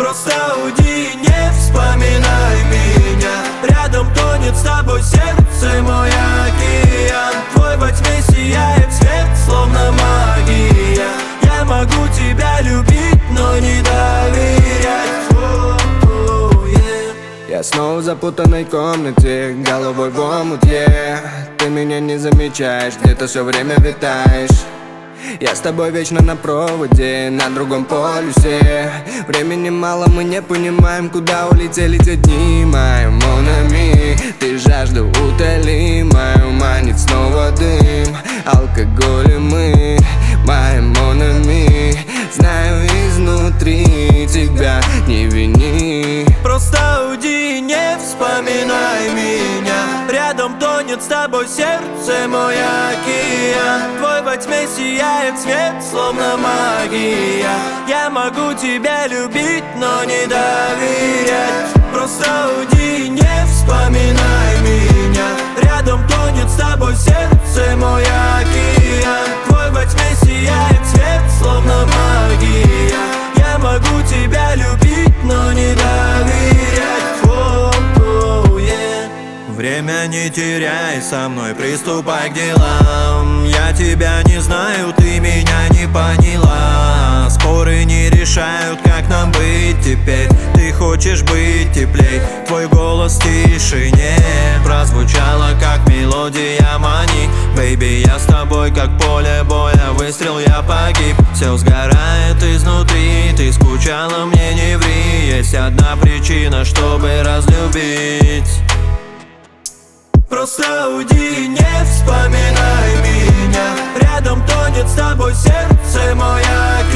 Просто уйди, не вспоминай меня. Рядом тонет с тобой сердце, мой океан. Твой во тьме сияет свет, словно магия. Я могу тебя любить, но не доверять. Я снова в запутанной комнате, головой в омуте. Ты меня не замечаешь, где-то все время витаешь. Я с тобой вечно на проводе, на другом полюсе. Времени мало, мы не понимаем, куда улетели те дни. Моя Монами, ты жажду утоли. Мою манит снова дым, алкоголь и мы. Моя Монами, знаю изнутри, тебя не вини. Просто уйди, не вспоминай меня. Рядом тонет с тобой сердце, мой океан. Твой во тьме сияет свет, словно магия. Я могу тебя любить, но не доверять. Просто уйди, не вспоминай меня. Рядом тонет с тобой сердце, мой океан. Твой во тьме сияет свет, словно магия. Я могу тебя любить, но не доверять. Время не теряй, со мной приступай к делам. Я тебя не знаю, ты меня не поняла. Споры не решают, как нам быть теперь. Ты хочешь быть теплей, твой голос в тишине прозвучало, как мелодия мани. Бэйби, я с тобой, как поле боя, выстрел, я погиб. Все сгорает изнутри, ты скучала, мне не ври. Есть одна причина, чтобы разлюбить. Просто уйди, не вспоминай меня. Рядом тонет с тобой сердце, мой океан.